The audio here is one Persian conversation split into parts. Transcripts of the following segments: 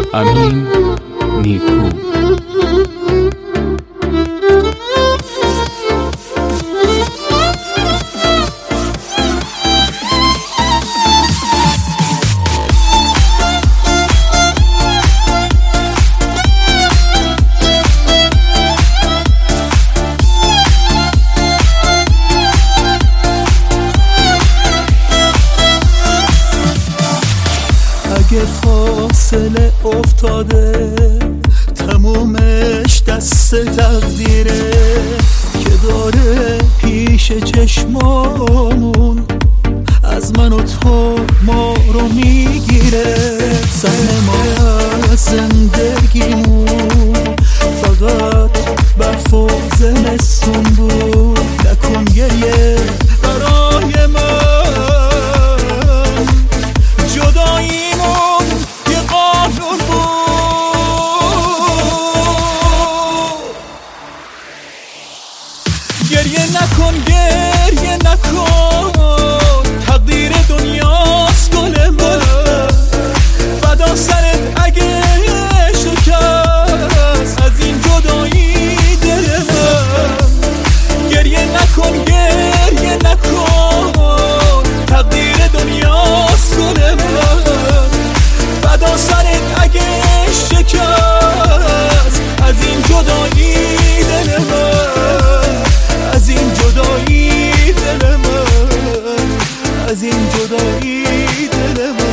امین نیکو. اگه فاصله افتاده تمومش دست تقدیره که داره پیش چشمامون از من و تو ما رو میگیره. سهم ما از زندگیمون فقط برف و زمستون بود. نکن گریه برای من، جداییمون یه قانون بود. گریه نکن، گریه نکن، تقدیر دنیاست گل من. فدا سرت اگه شکست از این جدایی دل من. گریه نکن، گریه نکن، تقدیر دنیاست گل من. فدا سرت اگه شکست از این جدایی دل من، از این جدایی دل من، از این جدایی دل من.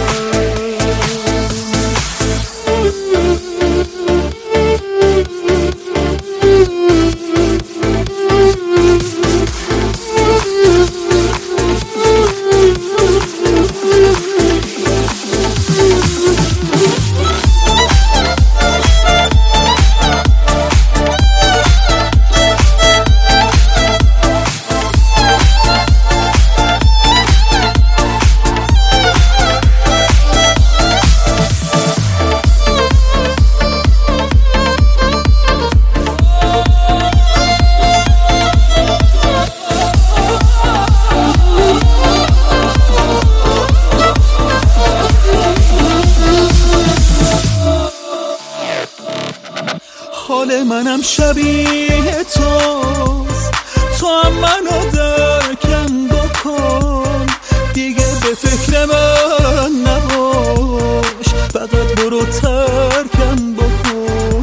حال منم شبیه توست، تو هم منو درکم بکن. دیگه به فکر من نباش، فقط برو ترکم بکن.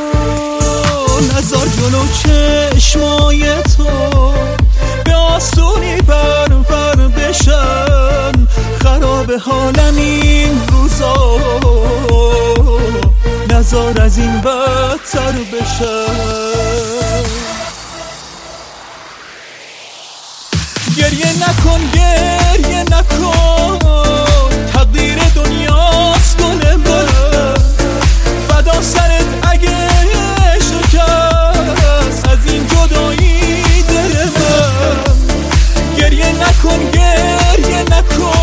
نذار جلو چشمای تو به آسونی پر بشن. خراب حالم این روزا، نذار از این بدتر بشن. گریه نکن، گریه نکن، تقدیر دنیاست گل من. فدا سرت اگه شکست از این جدایی دل من. گریه نکن، گریه نکن،